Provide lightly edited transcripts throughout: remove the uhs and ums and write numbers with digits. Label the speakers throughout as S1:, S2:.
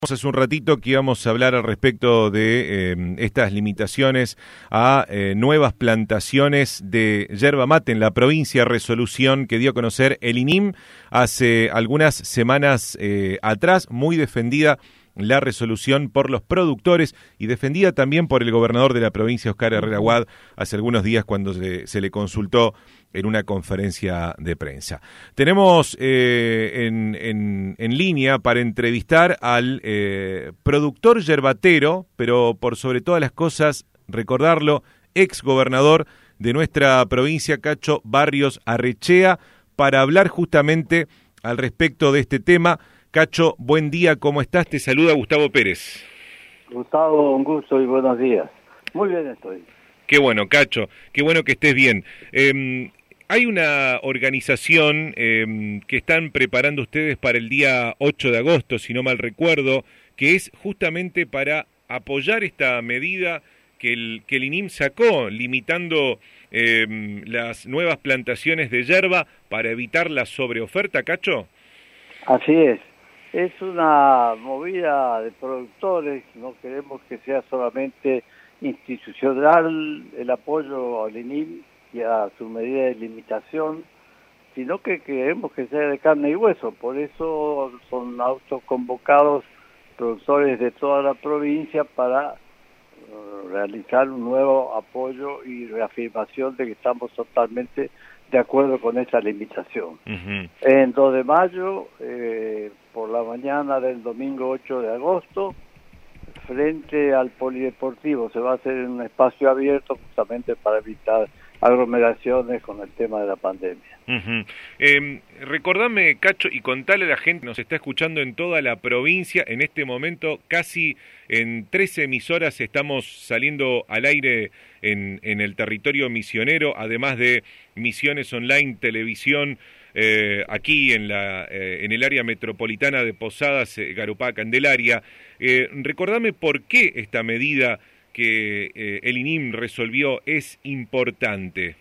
S1: Hace un ratito que íbamos a hablar al respecto de estas limitaciones a nuevas plantaciones de yerba mate en la provincia, resolución que dio a conocer el INIM hace algunas semanas atrás, muy defendida la resolución por los productores y defendida también por el gobernador de la provincia, Oscar Herrera Huad, hace algunos días cuando se le consultó en una conferencia de prensa. Tenemos en línea para entrevistar al productor yerbatero, pero por sobre todas las cosas, recordarlo, ex gobernador de nuestra provincia, Cacho Barrios Arrechea, para hablar justamente al respecto de este tema. Cacho, buen día, ¿cómo estás? Te saluda Gustavo Pérez.
S2: Gustavo, un gusto y buenos días. Muy bien estoy.
S1: Qué bueno, Cacho, qué bueno que estés bien. Hay una organización que están preparando ustedes para el día 8 de agosto, si no mal recuerdo, que es justamente para apoyar esta medida que el INIM sacó, limitando las nuevas plantaciones de yerba para evitar la sobreoferta, Cacho.
S2: Así es. Es una movida de productores, no queremos que sea solamente institucional el apoyo al INIM y a su medida de limitación, sino que queremos que sea de carne y hueso. Por eso son autoconvocados productores de toda la provincia para realizar un nuevo apoyo y reafirmación de que estamos totalmente de acuerdo con esa limitación. En 2 de mayo, por la mañana del domingo 8 de agosto, frente al polideportivo, se va a hacer en un espacio abierto justamente para evitar aglomeraciones con el tema de la pandemia.
S1: Recordame, Cacho, y contale a la gente que nos está escuchando en toda la provincia. En este momento casi en 13 emisoras estamos saliendo al aire en el territorio misionero, además de Misiones Online, televisión, aquí en el área metropolitana de Posadas, Garupá, Candelaria. Recordame por qué esta medida que el INIM resolvió es importante.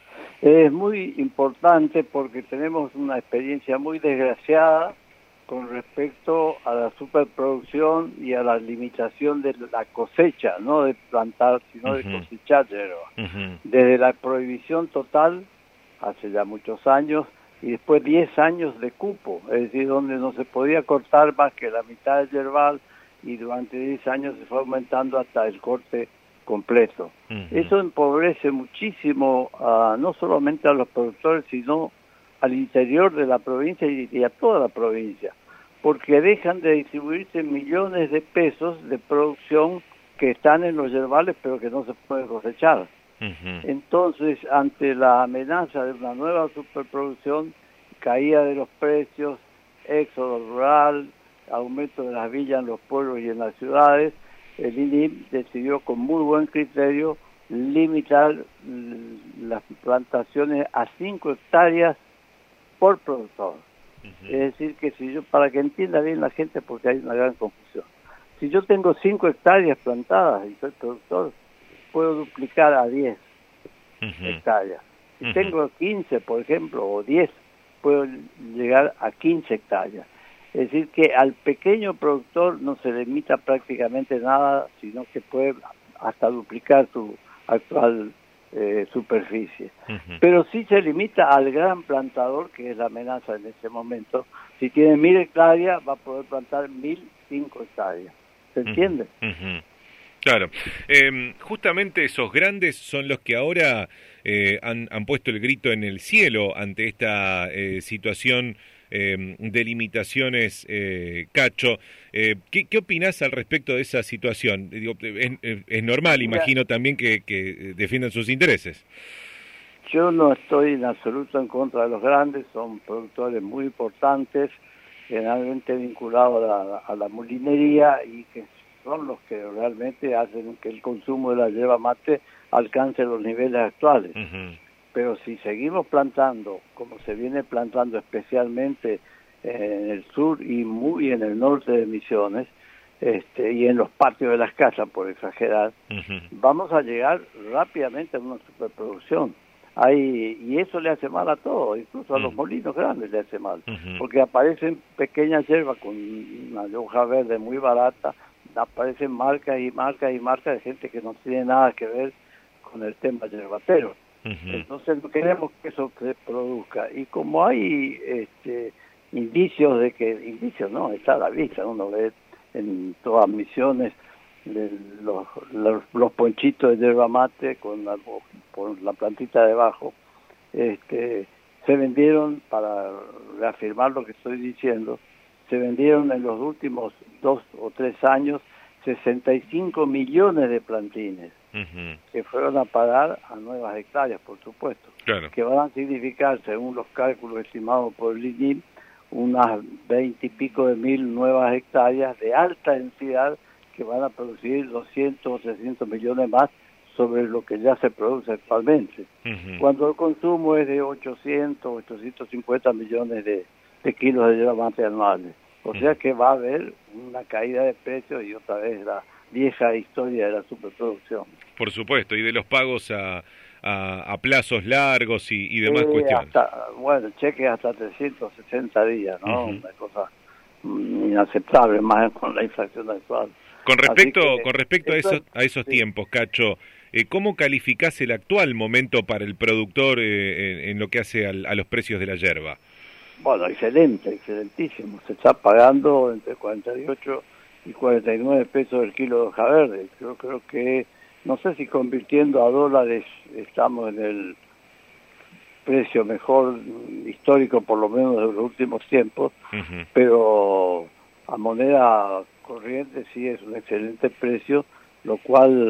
S2: Es muy importante porque tenemos una experiencia muy desgraciada con respecto a la superproducción y a la limitación de la cosecha, no de plantar, sino de cosechar yerba. Desde la prohibición total, hace ya muchos años, y después 10 años de cupo, es decir, donde no se podía cortar más que la mitad del yerbal, y durante 10 años se fue aumentando hasta el corte completo. Eso empobrece muchísimo no solamente a los productores, sino al interior de la provincia y a toda la provincia, porque dejan de distribuirse millones de pesos de producción que están en los yerbales pero que no se pueden cosechar. Entonces, ante la amenaza de una nueva superproducción, caída de los precios, éxodo rural, aumento de las villas en los pueblos y en las ciudades, el INIM decidió con muy buen criterio limitar las plantaciones a 5 hectáreas por productor. Es decir, que si yo, para que entienda bien la gente, porque hay una gran confusión, si yo tengo 5 hectáreas plantadas y soy productor, puedo duplicar a 10 hectáreas. Si tengo 15, por ejemplo, o 10, puedo llegar a 15 hectáreas. Es decir, que al pequeño productor no se limita prácticamente nada, sino que puede hasta duplicar su actual superficie. Pero sí se limita al gran plantador, que es la amenaza en este momento. Si tiene 1000 hectáreas, va a poder plantar 1005 hectáreas. ¿Se entiende?
S1: Claro. Justamente esos grandes son los que ahora han puesto el grito en el cielo ante esta situación de limitaciones, Cacho. ¿Qué opinás al respecto de esa situación? Digo, es normal, imagino también que defiendan sus intereses.
S2: Yo no estoy en absoluto en contra de los grandes, son productores muy importantes, generalmente vinculados a la molinería y que son los que realmente hacen que el consumo de la yerba mate alcance los niveles actuales. Pero si seguimos plantando, como se viene plantando especialmente en el sur y muy en el norte de Misiones, y en los patios de las casas, por exagerar, vamos a llegar rápidamente a una superproducción. y eso le hace mal a todo, incluso a los molinos grandes le hace mal, porque aparecen pequeñas hierbas con una hoja verde muy barata, aparecen marcas y marcas y marcas de gente que no tiene nada que ver con el tema yerbatero. Entonces no queremos que eso se produzca, y como hay indicios de que, indicios no, está a la vista, uno ve en todas Misiones de los ponchitos de yerba mate con la plantita debajo, se vendieron, para reafirmar lo que estoy diciendo, se vendieron en los últimos 2 o 3 años 65 millones de plantines que fueron a parar a nuevas hectáreas, por supuesto,
S1: claro,
S2: que van a significar, según los cálculos estimados por el INIM, unas 20 y pico de mil nuevas hectáreas de alta densidad que van a producir 200 o 300 millones más sobre lo que ya se produce actualmente. Cuando el consumo es de 800, 850 millones de kilos de yerba mate anuales. O sea que va a haber una caída de precios y otra vez la vieja historia de la superproducción.
S1: Por supuesto, y de los pagos a plazos largos y demás cuestiones.
S2: Bueno, cheques hasta 360 días, ¿no? Una cosa inaceptable, más con la inflación actual.
S1: Con respecto a esos tiempos, Cacho, ¿cómo calificás el actual momento para el productor en lo que hace a los precios de la yerba?
S2: Bueno, excelentísimo. Se está pagando entre 48 y 49 pesos el kilo de hoja verde. Yo creo que, no sé si convirtiendo a dólares estamos en el precio mejor histórico, por lo menos de los últimos tiempos, pero a moneda corriente sí es un excelente precio, lo cual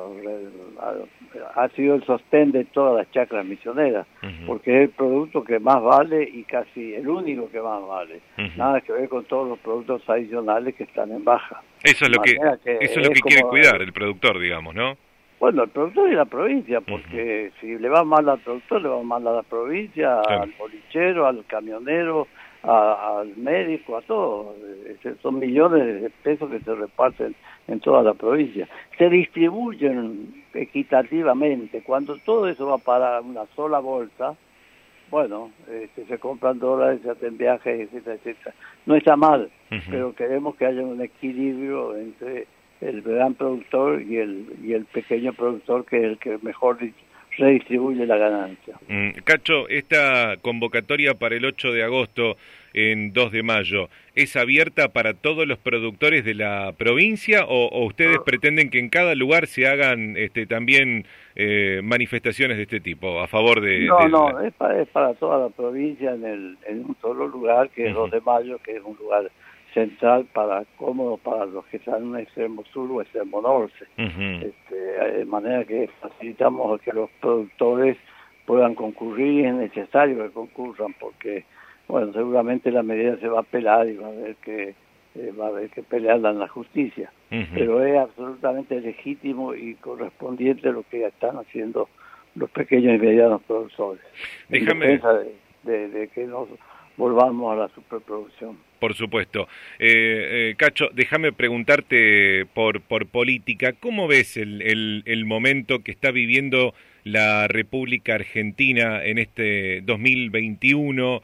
S2: ha sido el sostén de todas las chacras misioneras, porque es el producto que más vale y casi el único que más vale. Nada que ver con todos los productos adicionales que están en baja.
S1: Eso es lo que quiere cuidar el productor, digamos, ¿no?
S2: Bueno, el productor y la provincia, porque si le va mal al productor, le va mal a la provincia, claro, al bolichero, al camionero, al médico, a todos. Son millones de pesos que se reparten en toda la provincia. Se distribuyen equitativamente. Cuando todo eso va para una sola bolsa, bueno, se compran dólares, se hacen viajes, etcétera, etcétera. No está mal, pero queremos que haya un equilibrio entre el gran productor y el pequeño productor, que es el que mejor redistribuye la ganancia.
S1: Cacho, esta convocatoria para el 8 de agosto en 2 de mayo, ¿es abierta para todos los productores de la provincia o ustedes pretenden que en cada lugar se hagan también manifestaciones de este tipo a favor de...
S2: No, es para toda la provincia en un solo lugar, que es 2 de mayo, que es un lugar central, cómodo para los que están en un extremo sur o extremo norte, de manera que facilitamos que los productores puedan concurrir, y es necesario que concurran, porque bueno, seguramente la medida se va a apelar y va a haber que pelearla en la justicia, pero es absolutamente legítimo y correspondiente lo que están haciendo los pequeños y medianos productores, en defensa de que nos volvamos a la superproducción.
S1: Por supuesto. Cacho, déjame preguntarte por política, ¿cómo ves el momento que está viviendo la República Argentina en este 2021?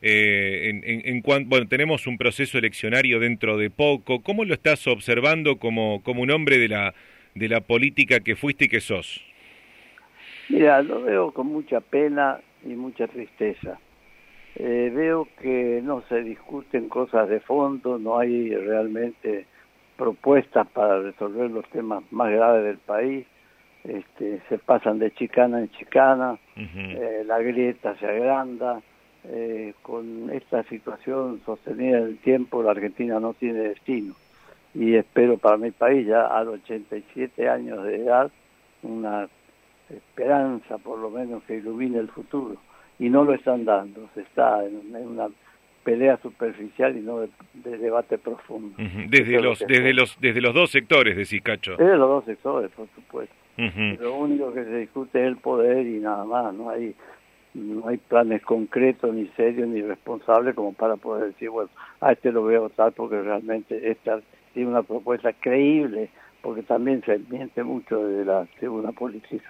S1: Bueno, tenemos un proceso eleccionario dentro de poco. ¿Cómo lo estás observando como un hombre de la política que fuiste y que sos?
S2: Mira, lo veo con mucha pena y mucha tristeza. Veo que no se discuten cosas de fondo, no hay realmente propuestas para resolver los temas más graves del país. Se pasan de chicana en chicana, la grieta se agranda. Con esta situación sostenida en el tiempo, la Argentina no tiene destino, y espero para mi país, ya a los 87 años de edad, una esperanza por lo menos que ilumine el futuro, y no lo están dando. Se está en una pelea superficial y no de debate profundo.
S1: Desde los dos sectores, decís, Cacho.
S2: Desde los dos sectores, por supuesto. Lo único que se discute es el poder y nada más. No hay planes concretos, ni serios, ni responsables como para poder decir, bueno, a este lo voy a votar porque realmente esta tiene una propuesta creíble porque también se miente mucho de la tribuna política.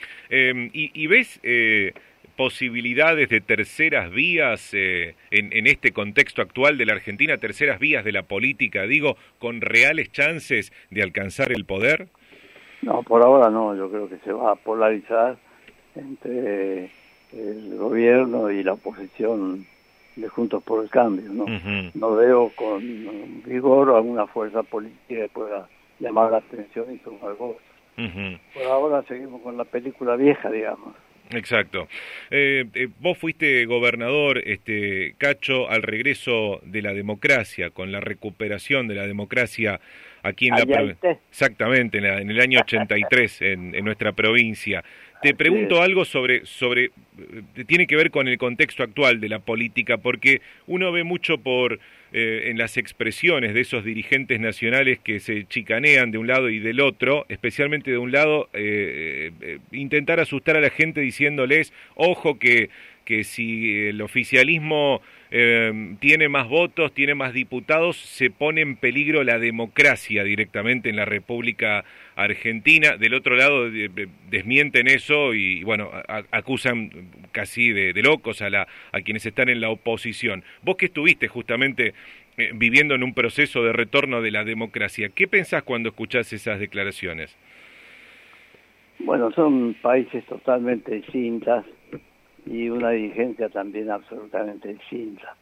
S1: ¿Y ves posibilidades de terceras vías en este contexto actual de la Argentina, terceras vías de la política, digo, con reales chances de alcanzar el poder?
S2: No, por ahora no, yo creo que se va a polarizar entre el gobierno y la oposición de Juntos por el Cambio, ¿no? No veo con vigor alguna fuerza política que pueda llamar la atención y sumar votos. Por ahora seguimos con la película vieja, digamos.
S1: Exacto. Vos fuiste gobernador, Cacho, al regreso de la democracia, con la recuperación de la democracia aquí en la provincia. Exactamente, en el año 83 en nuestra provincia. Te pregunto algo sobre tiene que ver con el contexto actual de la política, porque uno ve mucho en las expresiones de esos dirigentes nacionales que se chicanean de un lado y del otro, especialmente de un lado, intentar asustar a la gente diciéndoles, ojo que si el oficialismo tiene más votos, tiene más diputados, se pone en peligro la democracia directamente en la República Argentina. Del otro lado desmienten eso y bueno, acusan casi de locos a quienes están en la oposición. Vos que estuviste justamente viviendo en un proceso de retorno de la democracia, ¿qué pensás cuando escuchás esas declaraciones?
S2: Bueno, son países totalmente distintas y una dirigencia también absolutamente distinta.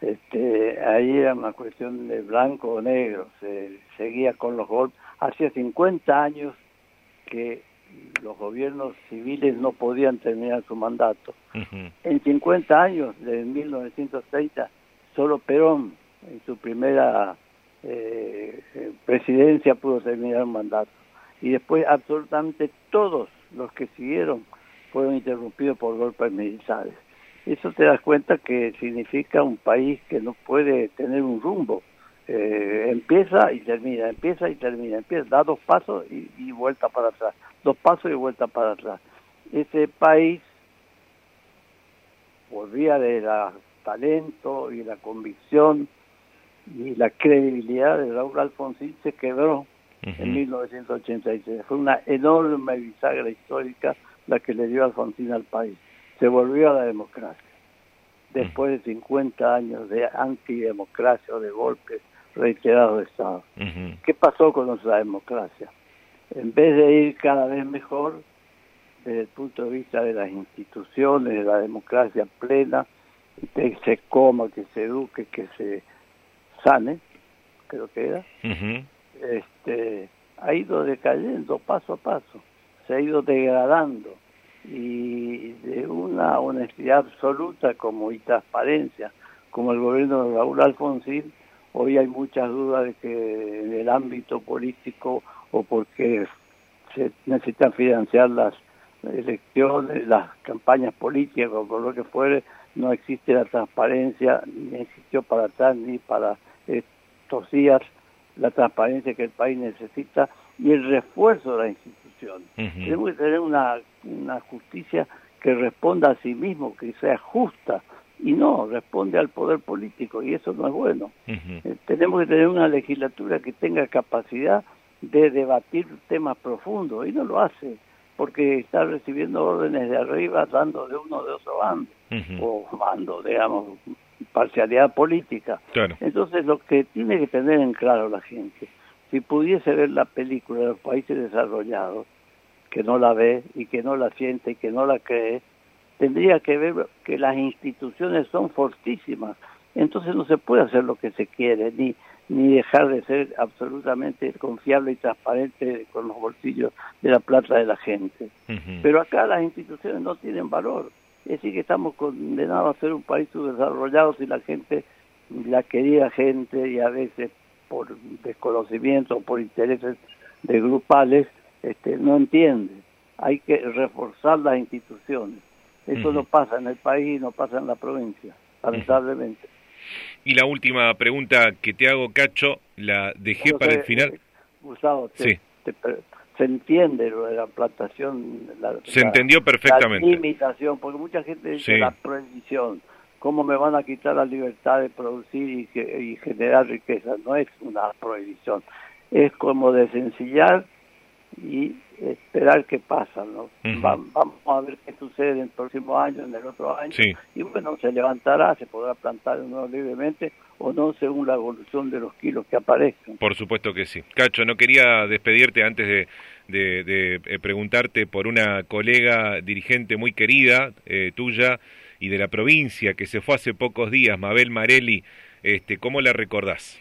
S2: Ahí era una cuestión de blanco o negro, se seguía con los golpes. Hacía 50 años que los gobiernos civiles no podían terminar su mandato. En 50 años, desde 1930, solo Perón, en su primera presidencia, pudo terminar un mandato. Y después absolutamente todos los que siguieron fueron interrumpidos por golpes militares. Eso te das cuenta que significa un país que no puede tener un rumbo. Empieza y termina, da 2 pasos y vuelta para atrás, 2 pasos y vuelta para atrás. Ese país, por vía de la talento y la convicción y la credibilidad de Raúl Alfonsín, se quebró en 1983. Fue una enorme bisagra histórica la que le dio Alfonsín al país. Se volvió a la democracia. Después de 50 años de antidemocracia o de golpes reiterados de Estado. ¿Qué pasó con nuestra democracia? En vez de ir cada vez mejor, desde el punto de vista de las instituciones, de la democracia plena, que se coma, que se eduque, que se sane, creo que era, ha ido decayendo paso a paso, se ha ido degradando, y de una honestidad absoluta y transparencia como el gobierno de Raúl Alfonsín, hoy hay muchas dudas de que en el ámbito político, o porque se necesitan financiar las elecciones, las campañas políticas o por lo que fuere, no existe la transparencia, ni existió para atrás ni para estos días la transparencia que el país necesita y el refuerzo de las instituciones. Tenemos que tener una justicia que responda a sí mismo, que sea justa, y no responde al poder político, y eso no es bueno. Tenemos que tener una legislatura que tenga capacidad de debatir temas profundos, y no lo hace, porque está recibiendo órdenes de arriba, dando de uno de otro bando, o bando, digamos, parcialidad política. Claro. Entonces, lo que tiene que tener en claro la gente, si pudiese ver la película de los países desarrollados, que no la ve y que no la siente y que no la cree, tendría que ver que las instituciones son fortísimas. Entonces no se puede hacer lo que se quiere, ni dejar de ser absolutamente confiable y transparente con los bolsillos de la plata de la gente. Pero acá las instituciones no tienen valor. Es decir, que estamos condenados a ser un país subdesarrollado si la gente, la querida gente, y a veces por desconocimiento o por intereses de grupales, no entiende. Hay que reforzar las instituciones. Eso no pasa en el país, no pasa en la provincia, lamentablemente.
S1: Y la última pregunta que te hago, Cacho, la dejé para el final.
S2: Gustavo, se entiende lo de la plantación.
S1: Se entendió perfectamente.
S2: La limitación, porque mucha gente dice la prohibición. ¿Cómo me van a quitar la libertad de producir y generar riqueza? No es una prohibición. es como desencillar y esperar qué pasa, ¿no? Vamos a ver qué sucede en el próximo año, en el otro año,
S1: sí.
S2: Y bueno, se levantará, se podrá plantar de nuevo libremente o no, según la evolución de los kilos que aparezcan.
S1: Por supuesto que sí. Cacho, no quería despedirte antes de preguntarte por una colega dirigente muy querida tuya y de la provincia que se fue hace pocos días, Mabel Marelli. ¿Cómo la recordás?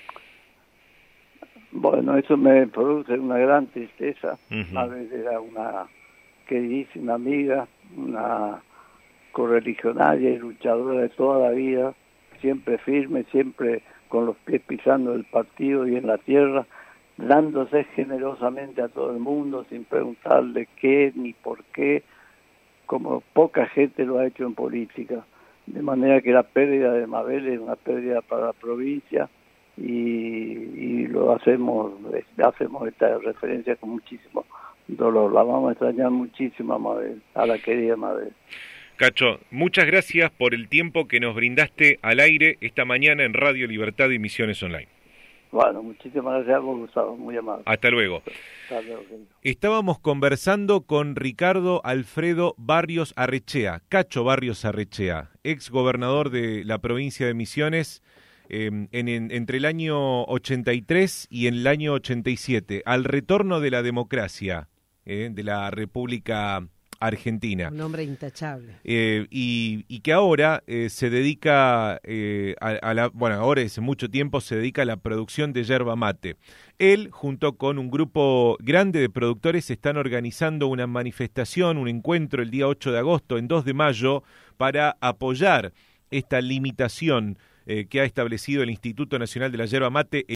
S2: Bueno, eso me produce una gran tristeza. Mabel era una queridísima amiga, una correligionaria y luchadora de toda la vida, siempre firme, siempre con los pies pisando el partido y en la tierra, dándose generosamente a todo el mundo sin preguntarle qué ni por qué, como poca gente lo ha hecho en política. De manera que la pérdida de Mabel es una pérdida para la provincia y lo hacemos esta referencia con muchísimo dolor. La vamos a extrañar muchísimo a Mabel, a la querida Mabel.
S1: Cacho, muchas gracias por el tiempo que nos brindaste al aire esta mañana en Radio Libertad y Misiones Online.
S2: Bueno, muchísimas gracias a vos, Gustavo, muy amable.
S1: Hasta luego.
S2: Hasta luego.
S1: Estábamos conversando con Ricardo Alfredo Barrios Arrechea, Cacho Barrios Arrechea, ex gobernador de la provincia de Misiones entre el año 83 y en el año 87, al retorno de la democracia de la República Argentina.
S3: Un hombre intachable.
S1: Y que ahora se dedica ahora hace mucho tiempo se dedica a la producción de yerba mate. Él, junto con un grupo grande de productores, están organizando una manifestación, un encuentro el día 8 de agosto, en 2 de mayo, para apoyar esta limitación que ha establecido el Instituto Nacional de la Yerba Mate.